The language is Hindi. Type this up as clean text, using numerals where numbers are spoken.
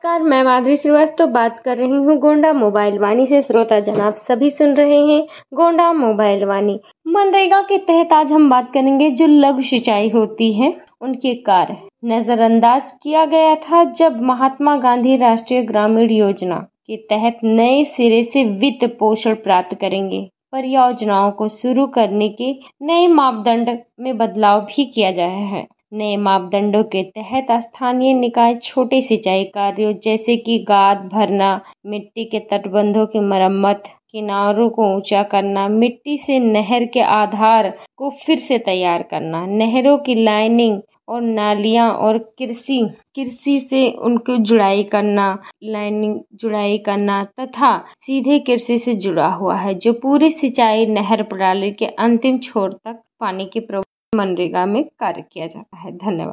नमस्कार, मैं माधुरी श्रीवास्तव बात कर रही हूँ गोंडा मोबाइल वाणी से। श्रोता जनाब सभी सुन रहे हैं गोंडा मोबाइल वाणी। मनरेगा के तहत आज हम बात करेंगे जो लघु सिंचाई होती है उनके कार्य नजरअंदाज किया गया था जब महात्मा गांधी राष्ट्रीय ग्रामीण योजना के तहत नए सिरे से वित्त पोषण प्राप्त करेंगे। परियोजनाओं को शुरू करने के नए मापदंड में बदलाव भी किया गया है। नए मापदंडों के तहत स्थानीय निकाय छोटे सिंचाई कार्यों जैसे कि गाद भरना, मिट्टी के तटबंधों की मरम्मत, किनारों को ऊंचा करना, मिट्टी से नहर के आधार को फिर से तैयार करना, नहरों की लाइनिंग और नालियां और कृषि से उनको जुड़ाई करना तथा सीधे कृषि से जुड़ा हुआ है जो पूरी सिंचाई नहर प्रणाली के अंतिम छोर तक पानी की मनरेगा में कार्य किया जाता है। धन्यवाद।